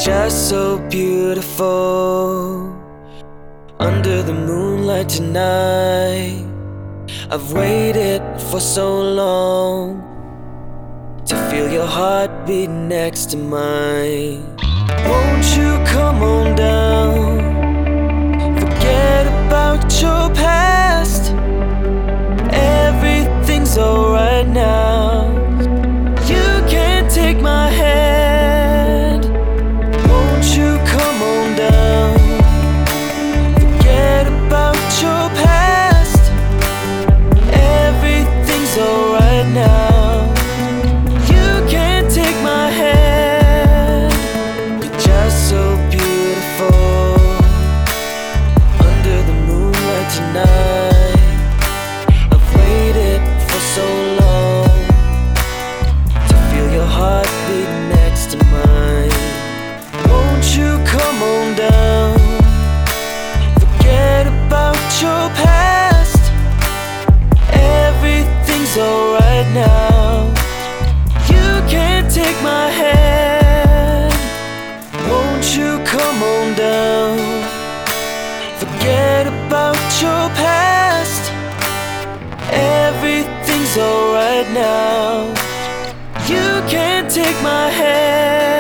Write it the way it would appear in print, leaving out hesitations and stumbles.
just so beautiful. Under the moonlight tonight, I've waited for so long to feel your heartbeat next to mine. Won't you come on down? Forget about your past. Everything's alright now. You can't take my hand. Won't you come on down? Forget about your past. Everything's alright now. You can't take my hand. You're just so beautiful. Under the moonlight tonight, I've waited for so long to feel your heartbeat next to mine. Won't you come on down? Forget about your past. Everything's alright now. You can't take my hand. Won't you come on down? Forget about your past. Everything's alright now. You can't take my hand.